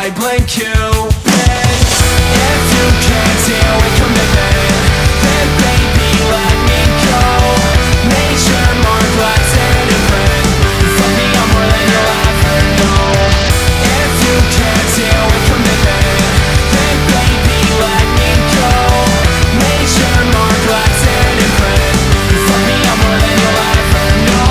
I blame Cupid. If you can't deal with commitment, then baby let me go. Major mark left and imprint. You fuck me up more than you'll ever know. If you can't deal with commitment, then baby let me go. Major mark left and imprint. You fuck me up more than you'll ever know.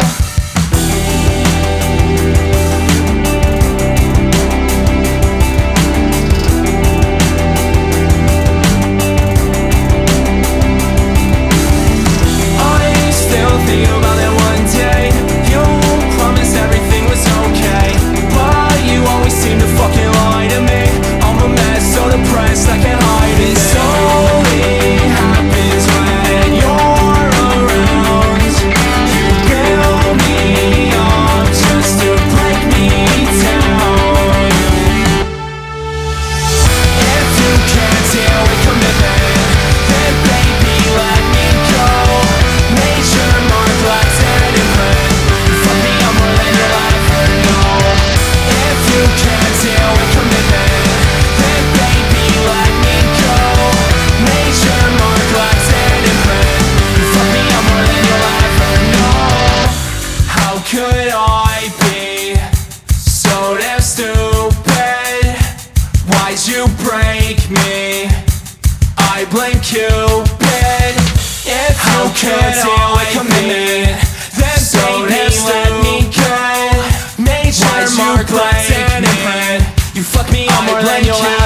Think about that one day you promised everything was okay, but you always seem to fucking lie to me. I'm a mess, so depressed I can't hide it. This only happens when you're around. You build me up just to break me down. If you can't deal with commitment, then baby let me go. Major mark left and imprint. You fuck me up more than you'll ever know. If you can't deal with commitment, then baby let me go. Major mark left and imprint. You fuck me up more than you'll ever know. How could I be so damn stupid? Why'd you break me? I blame Cupid. If you can't deal with commitment, then baby let me go. Major mark left and imprint. You fuck me up more than you'll ever know.